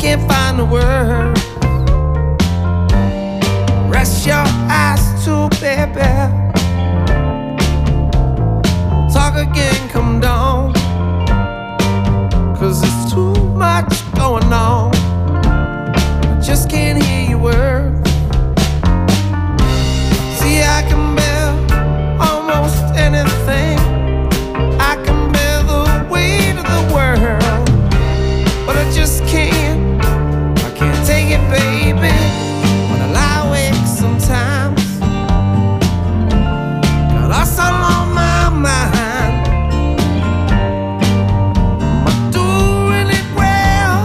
can't find the word. Rest your eyes too, baby. Talk again, come down, 'cause there's too much going on. I just can't hear your words. See, I can bear almost anything. I can bear the weight of the world, but I just can't. I can't take it, baby. When I lie awake sometimes, got us all on my mind. Am I doing it well?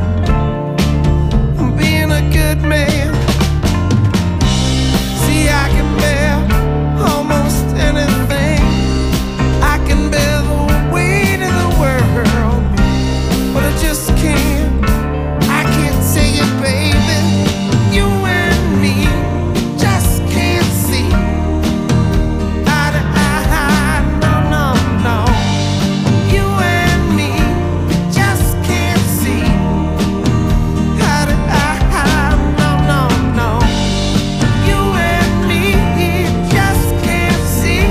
I'm being a good man. See, I can bear almost anything. I can bear the weight of the world, but I just can't. I can't take it, baby. You and me just can't see eye to eye. No, no, no. You and me just can't see eye to eye. No, no, no. You and me just can't see.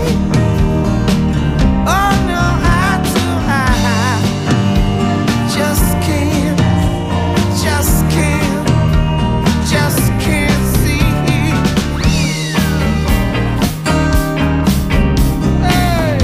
Oh no, eye to eye. Just can't, just can't, just can't see. Hey.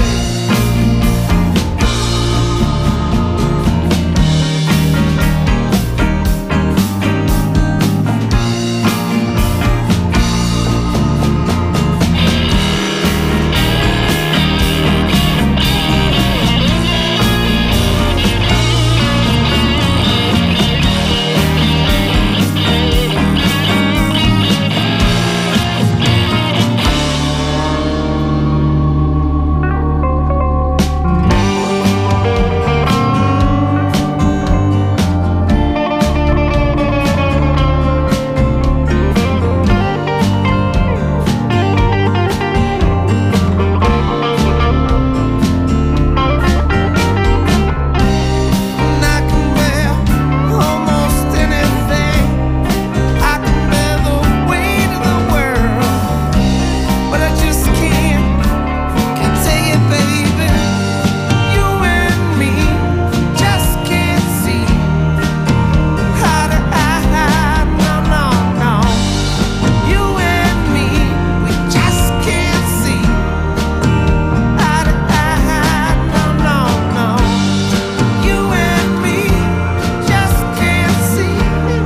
And I can bear almost anything. I can bear the weight of the world, but I just can't take it, baby. You and me just can't see eye to eye. No, no, no. You and me, we just can't see eye to eye. No, no, no. You and me just can't see.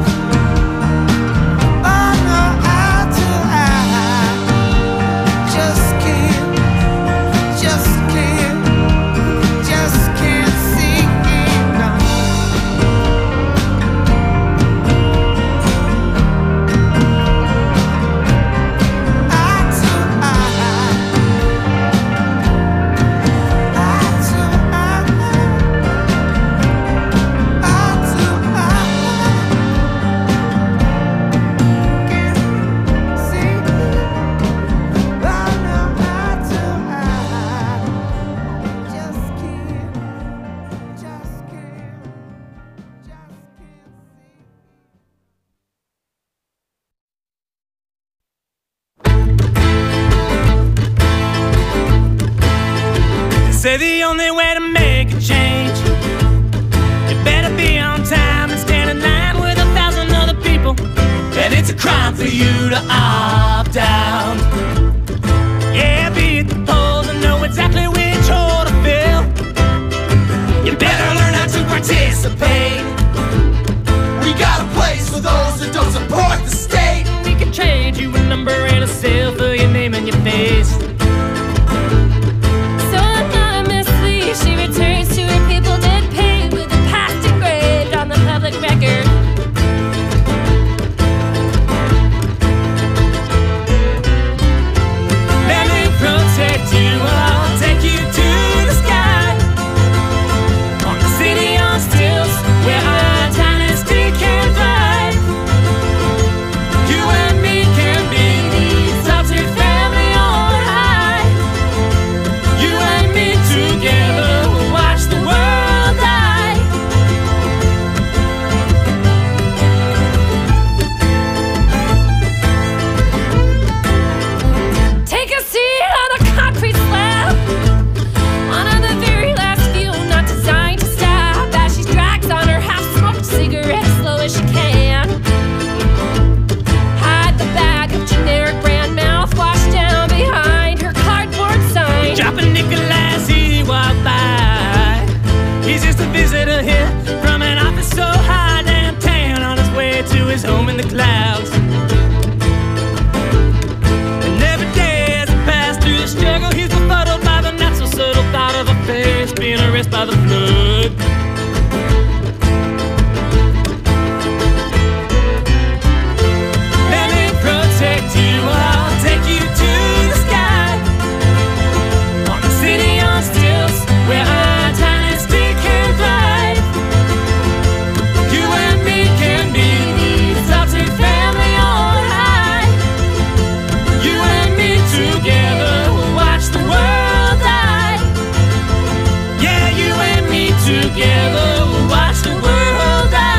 Oh no, eye to eye. Just can't, just can't, just can't see. No. Eye to eye. Eye to eye. Eye to eye. Can't see. Oh no, eye to eye. Just can't, just can't, just can't see. They say the only way to make a change, you better be on time and stand in line with 1,000 other people. And it's a crime for you to opt out. Yeah, be at the polls and know exactly which hole to fill. You better learn how to participate. We got a place for those that don't support the state. We can trade you a number and a seal for your name and your face. So anonymously, she returns to her people dead pay with the past engraved on the public record. Let me protect you, I'll take you to the sky. On the city on stilts, where our dynasty can thrive. You and me can be his home in the clouds. And every day as he passed through the struggle, he's befuddled by the not so subtle thought of a face being erased by the flood. Let me protect you, I'll take you to the sky, on the city on stilts where our dynasty can thrive. You and me can be the adopted family on high. You and me together will watch the world die. Yeah, you and me together will watch the world die.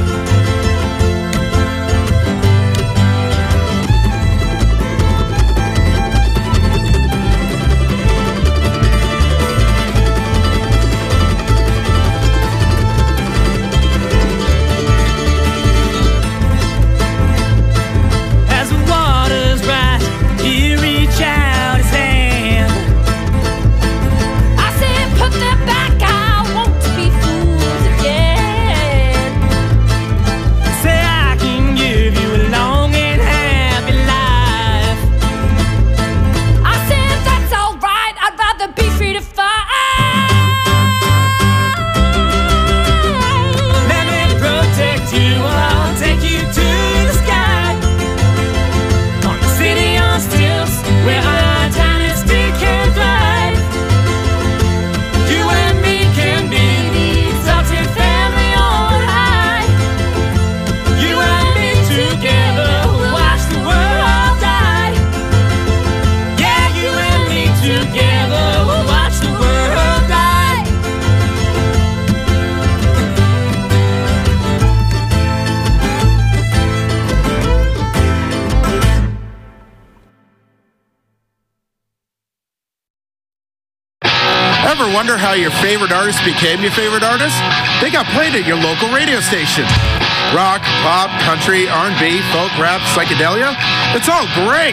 As the waters rise, he reach out his hand. I said, put that back, I want to be fools again. Say I can give you a long and happy life. I said, that's alright, I'd rather be free to fight. Let me protect you, I'll take you to the sky, on the city on stilts where our dynasty can thrive. You and me can be the adopted family on high. You and me together will watch the world die. Yeah, you and me together will watch the world die. Ever wonder how your favorite artist became your favorite artist? They got played at your local radio station. Rock, pop, country, R&B, folk, rap, psychedelia. It's all great.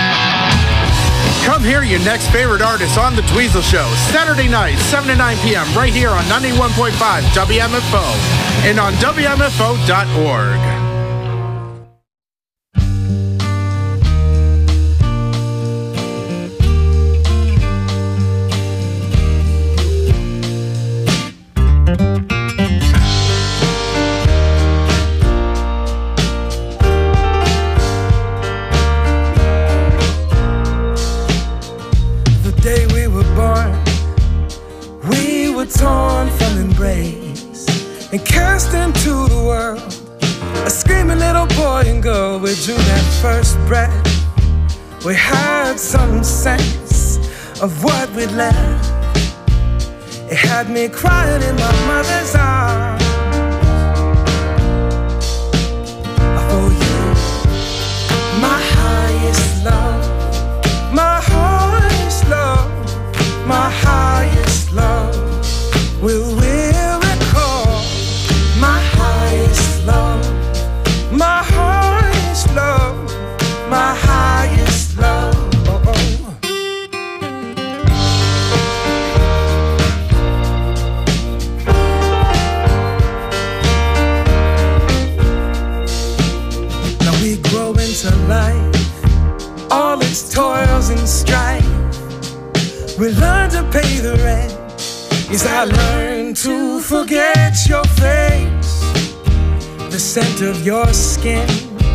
Come hear your next favorite artist on The Dweezil Show, Saturday night, 7 to 9 p.m. right here on 91.5 WMFO and on WMFO.org. The day we were born, we were torn from embrace and cast into the world. A screaming little boy and girl, we drew that first breath. We had some sense of what we'd left. It had me crying in my mother's arms. For you, my highest love, my highest love, my highest love. Will we recall my highest love, my highest love, my highest love. Oh, oh. Now we grow into life, all its toils and strife. We learn to pay the rent. Yes, I learned to forget your face, the scent of your skin,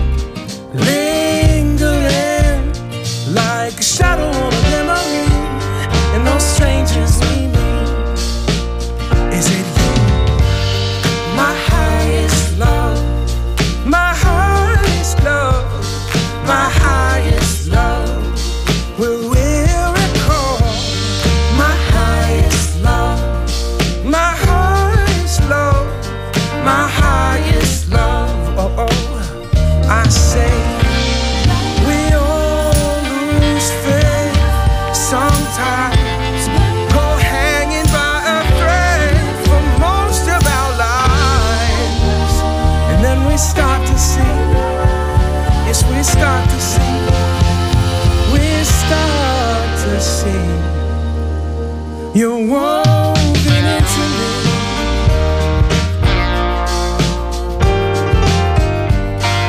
lingering like a shadow on a memory. And those strangers we meet, is it you, my highest love, my highest love, my highest love? Will we recall my highest love, my highest love, my highest love? Oh, oh. I say we all lose faith sometimes, go hanging by a thread for most of our lives, and then we start to see, yes, we start to see, we start to see you're woven into me.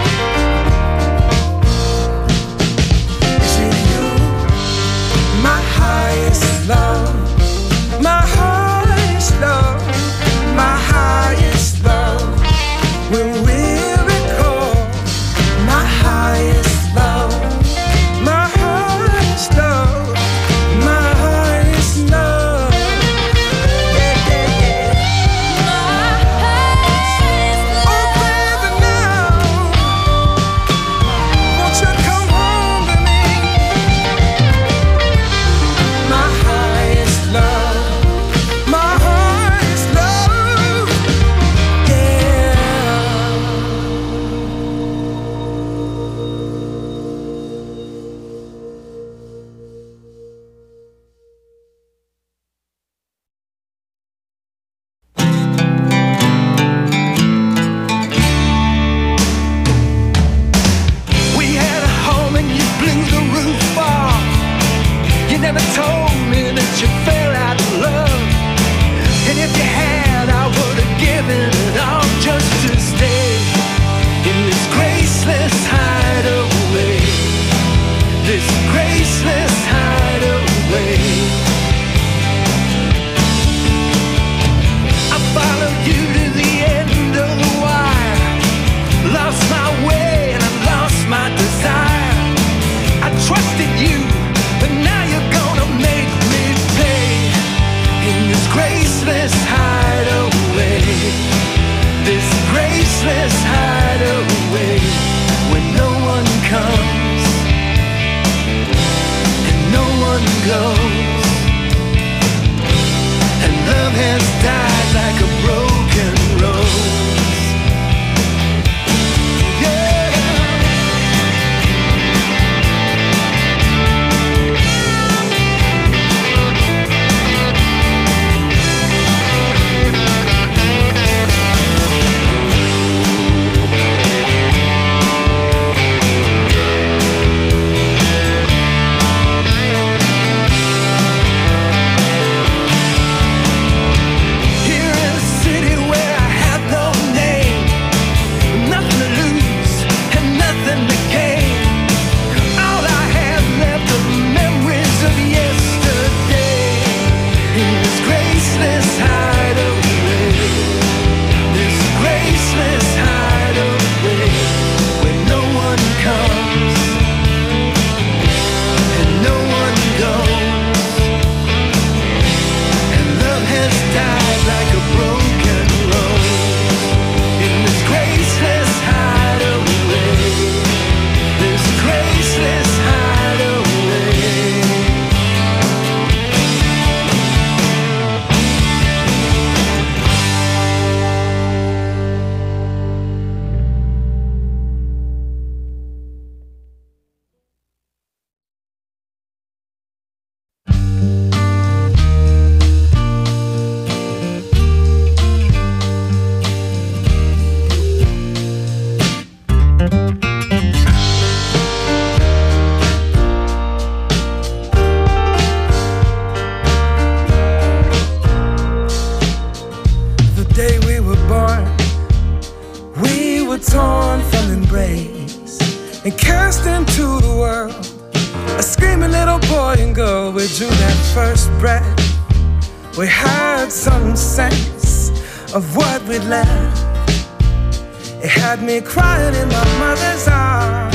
torn from embrace and cast into the world. A screaming little boy and girl, we drew that first breath. We had some sense of what we'd left. It had me crying in my mother's arms.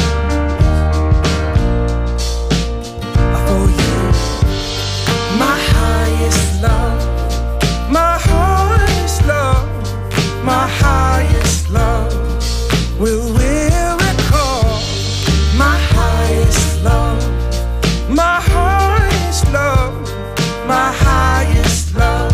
For you, my highest love, my highest love, my highest love. Will recall my highest love, my highest love, my highest love.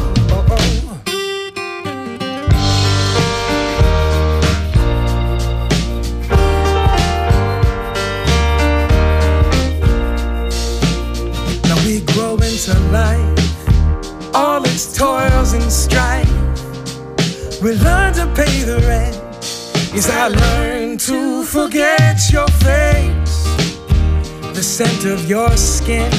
To life, all its toils and strife. We learn to pay the rent. Yes, I learned to forget your face, the scent of your skin,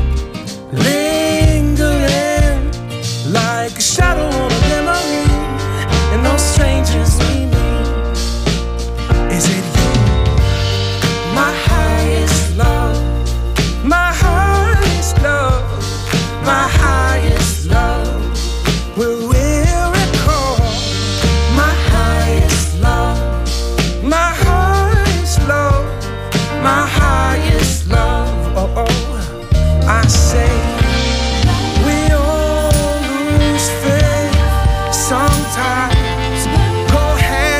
lingering like a shadow on a memory. And those strangers we meet, is it you, my highest love, my highest love, my highest love? Will we recall my highest love, my highest love, my highest love? Oh, oh, I say we all lose faith sometimes. Go ahead.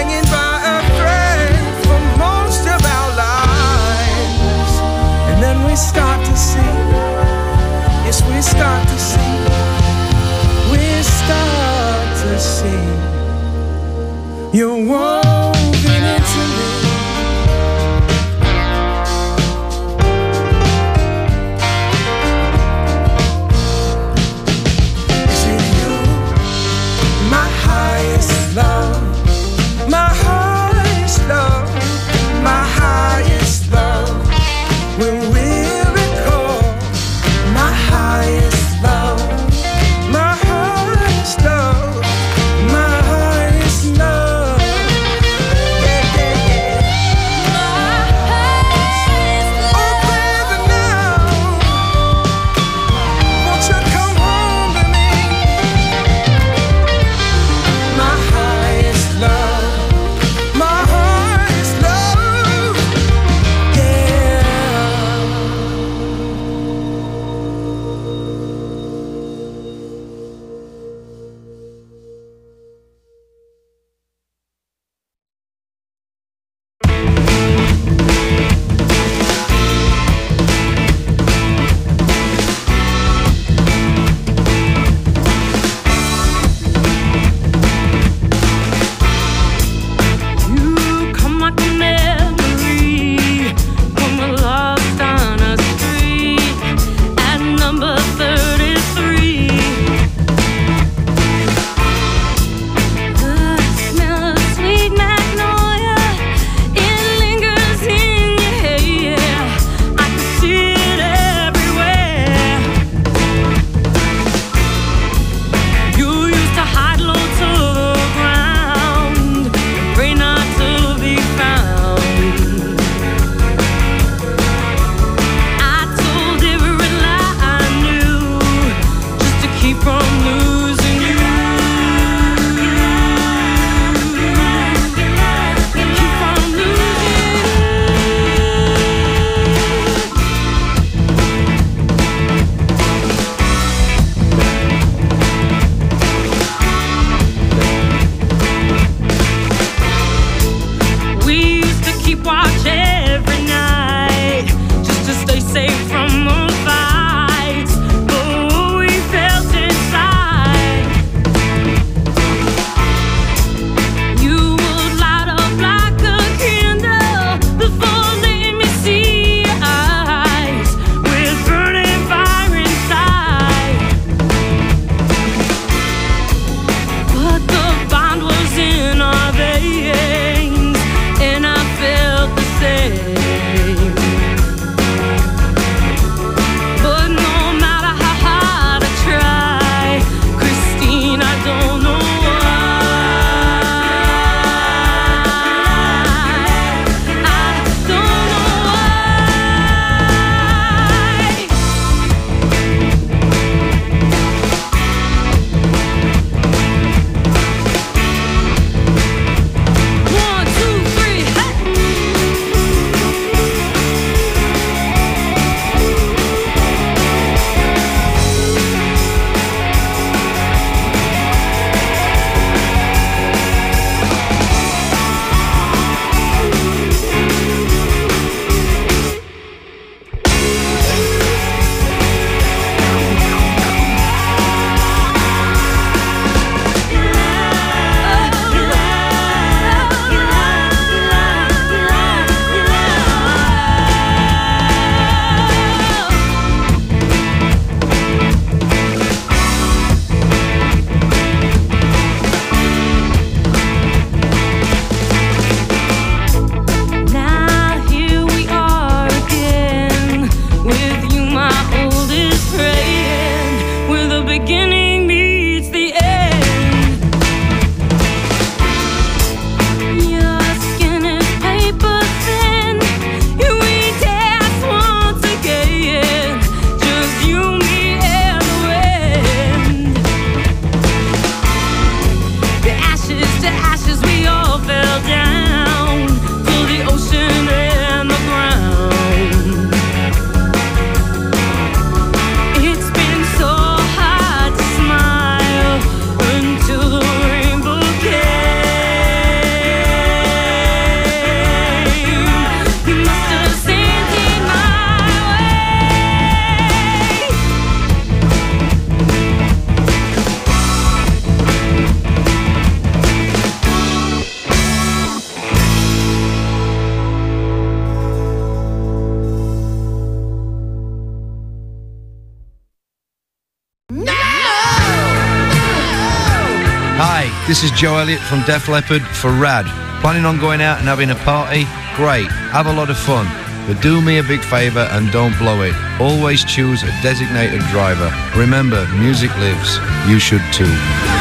this is Joe Elliott from Def Leppard for Rad. Planning on going out and having a party? Great, have a lot of fun. But do me a big favour and don't blow it. Always choose a designated driver. Remember, music lives. You should too.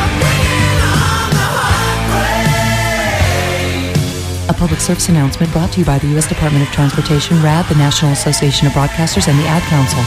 A public service announcement brought to you by the U.S. Department of Transportation, RAD, the National Association of Broadcasters, and the Ad Council.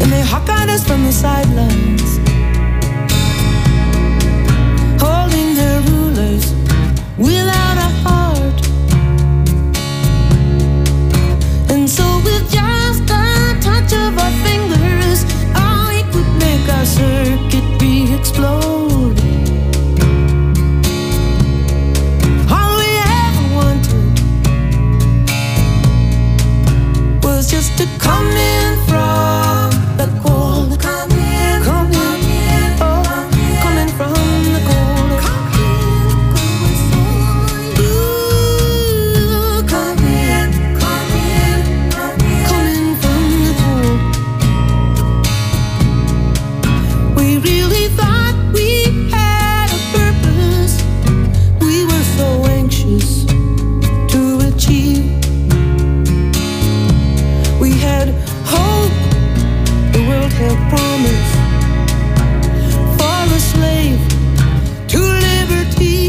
and they hawk at us from the sidelines, holding their rulers without a heart. And so with just a touch of our fingers, oh, it would make our circuit re-explode. All we ever wanted was just to come in from the cold. Come in, come in, oh, coming from the cold. Ooh, come in, coming from the cold. We really thought we had a purpose. We were so anxious to achieve. We had hope, the world had promise, for a slave to liberty.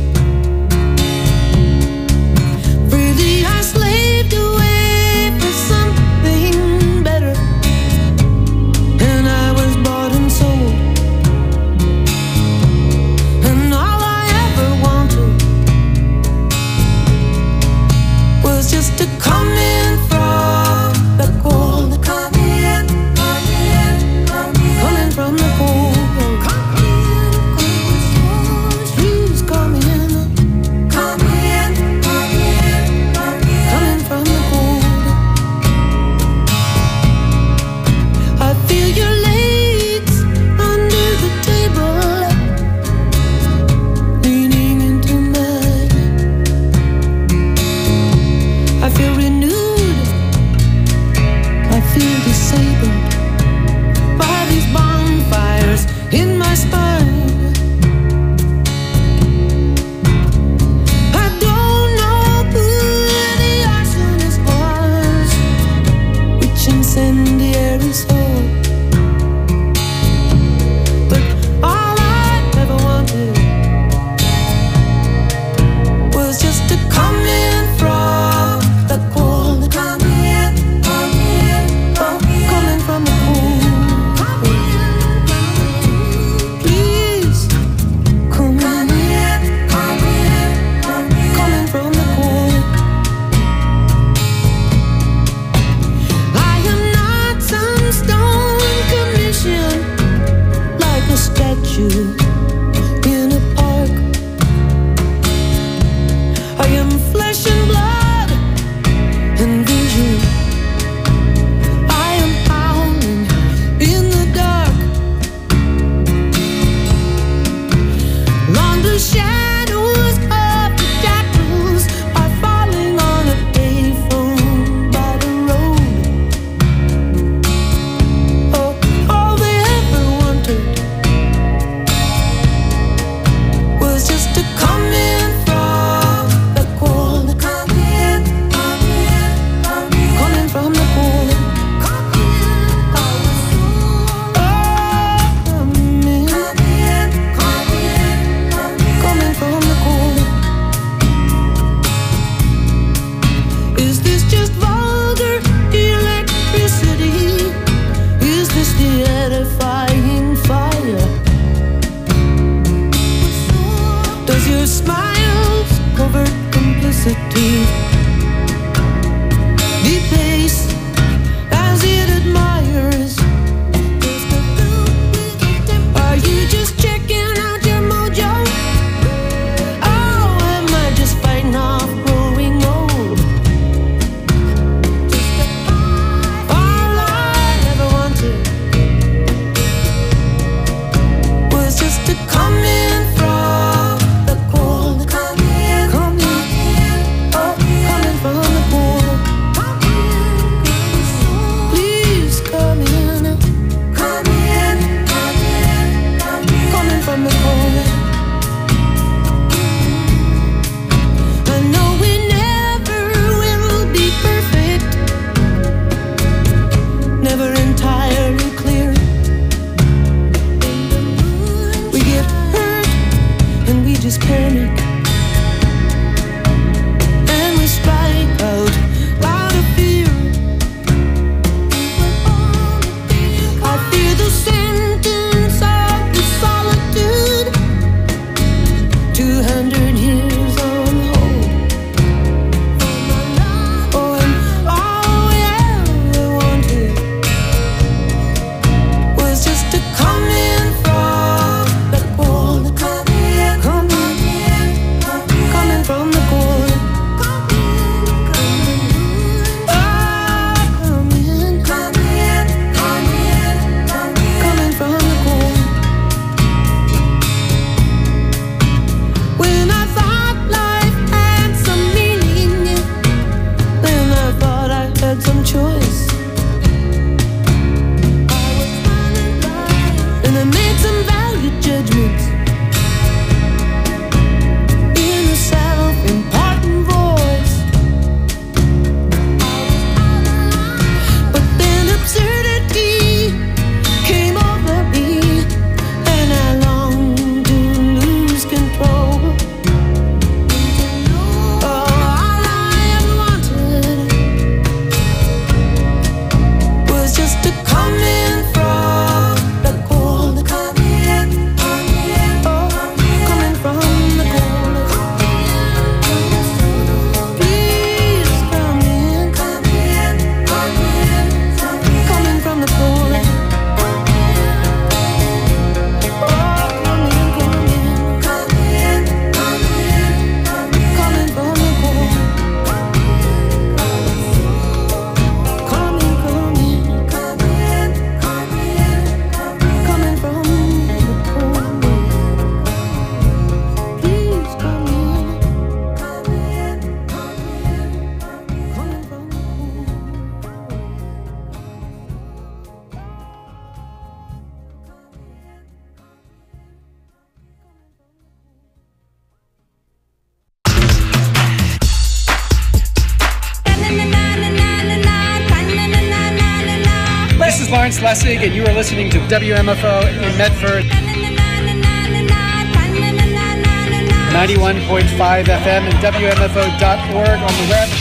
Freely I slaved away for something better, and I was bought and sold. And all I ever wanted was just to come in from the cold. Come in, coming from the cold. Please come in, coming from the cold. I feel your legs under the table, leaning into mine. I feel renewed, I feel disabled by these bonfires in my spine. I don't know who the arsonist was, which incendiary soul, but all I ever wanted was just to come in from the cold. Coming from the cold. Please, coming from the cold. I am not some stone Clarence Lessig, and you are listening to WMFO in Medford. 91.5 FM and WMFO.org on the web.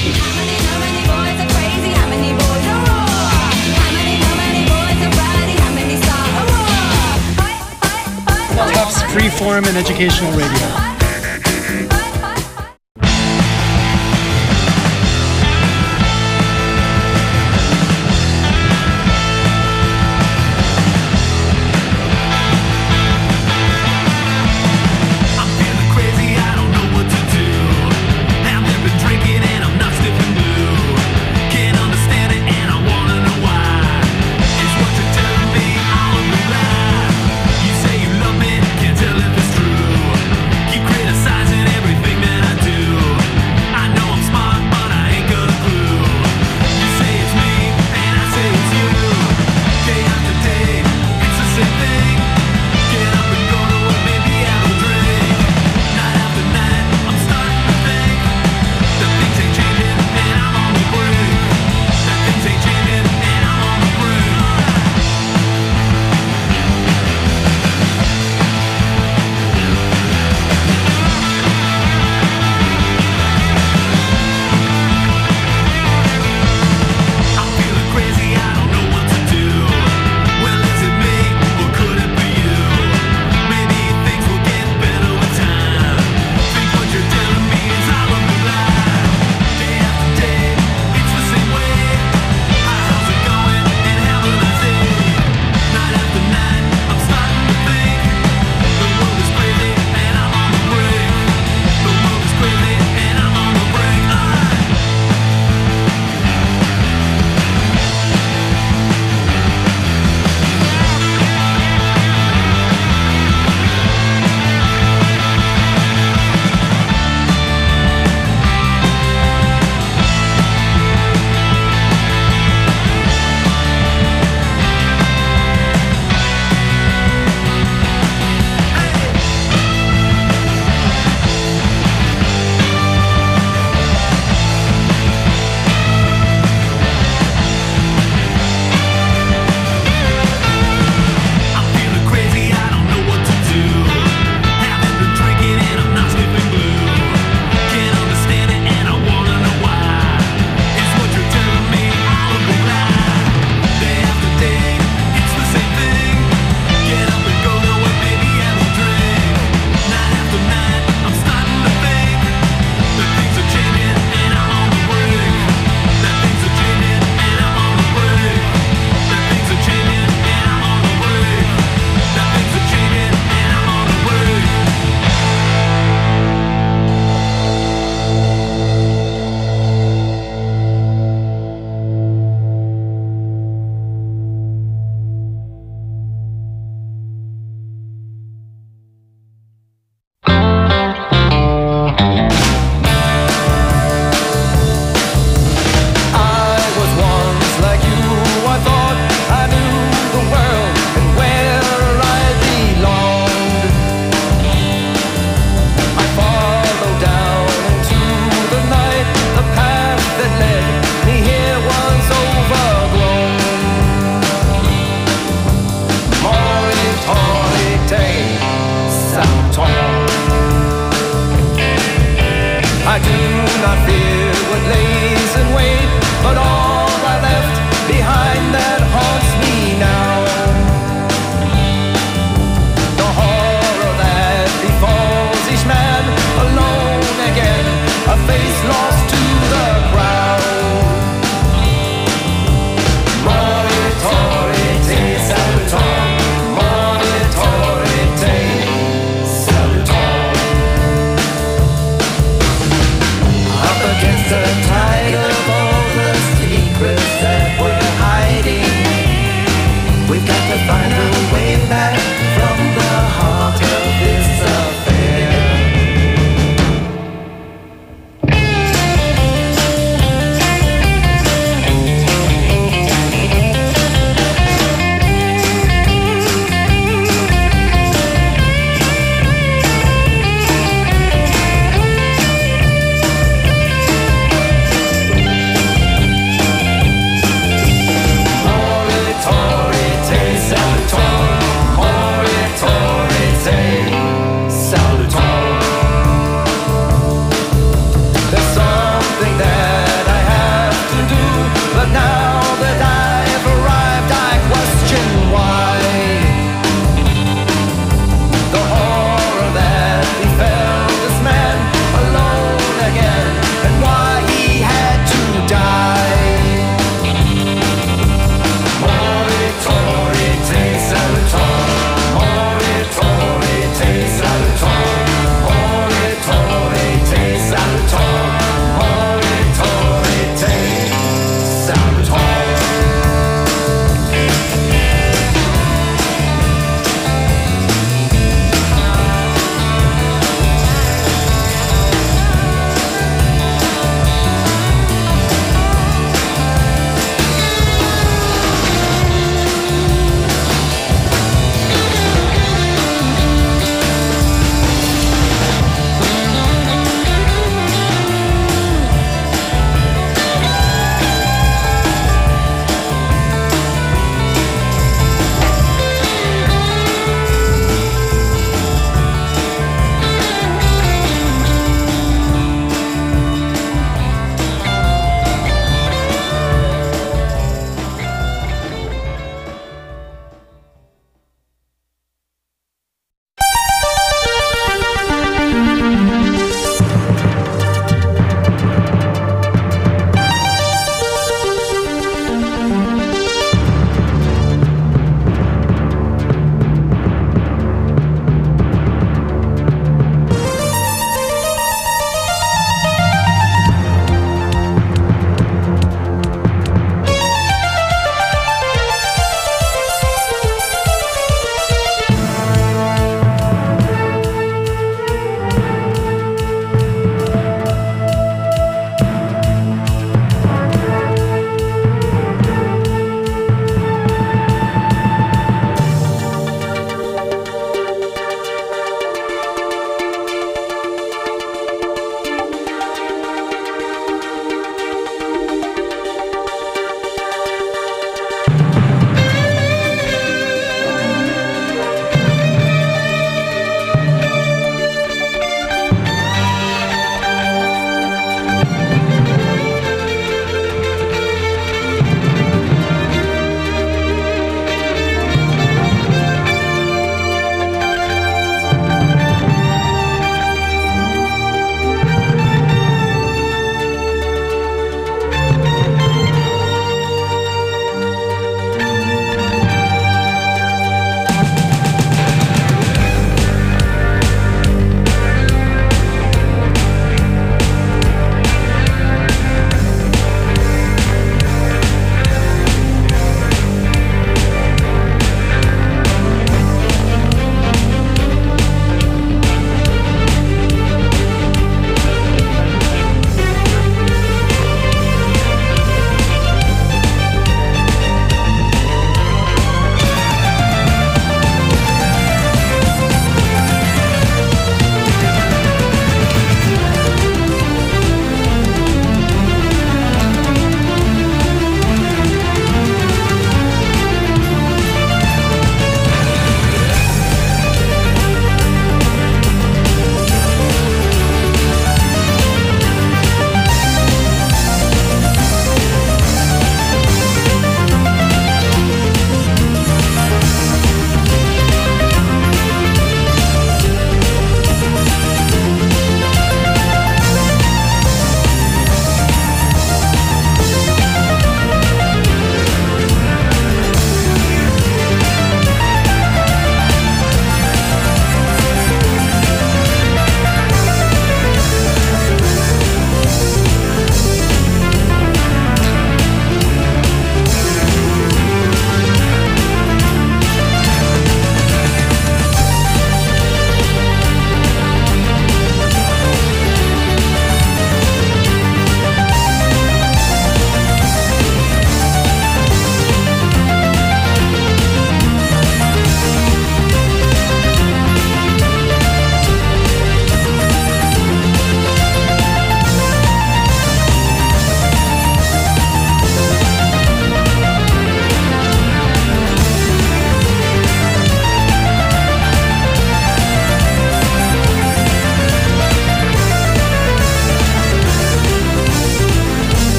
Tufts Freeform and Educational Radio. Keep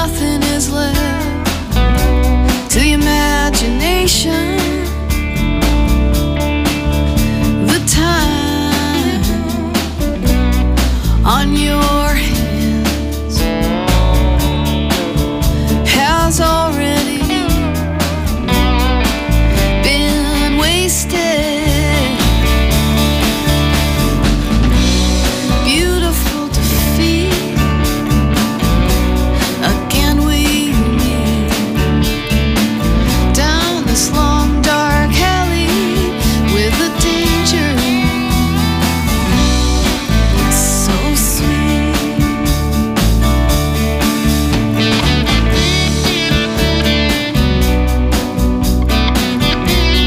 nothing is left to the imagination.